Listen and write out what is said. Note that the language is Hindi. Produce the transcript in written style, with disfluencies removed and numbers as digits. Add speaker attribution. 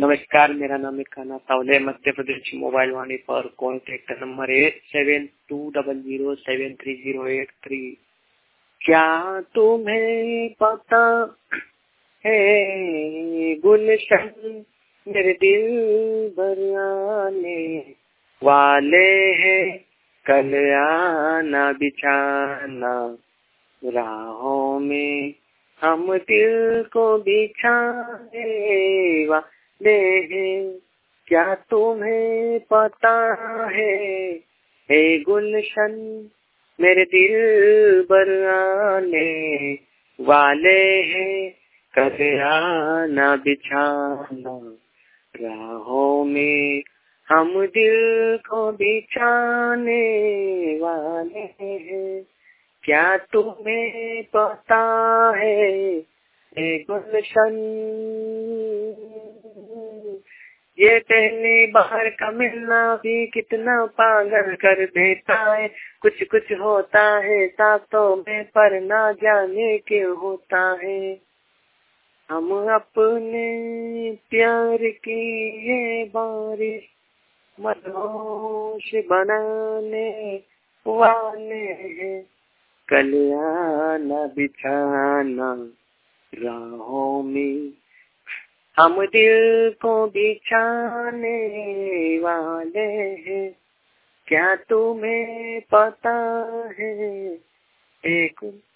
Speaker 1: नमस्कार, मेरा नाम है कान्हा सावले, मध्य प्रदेश मोबाइल वाणी पर कॉन्टैक्ट नंबर 8720073083। क्या तुम्हें पता है गुलशन मेरे दिल भर आने वाले हैं, कल आना बिछाना राहों में हम दिल को बिछाने वाले हैं। क्या तुम्हें पता है गुलशन मेरे दिल भर आने वाले हैं, कल आना बिछाना राहों में हम दिल को बिछाने वाले हैं। क्या तुम्हें पता है गुलशन, ये पहली बार का मिलना भी कितना पागल कर देता है। कुछ कुछ होता है साथों में पर ना जाने क्यों होता है। हम अपने प्यार की ये बारिश मदहोश बनाने वाले हैं, कल आना बिछाना राहों में हम दिल को बिछाने वाले हैं। क्या तुम्हें पता है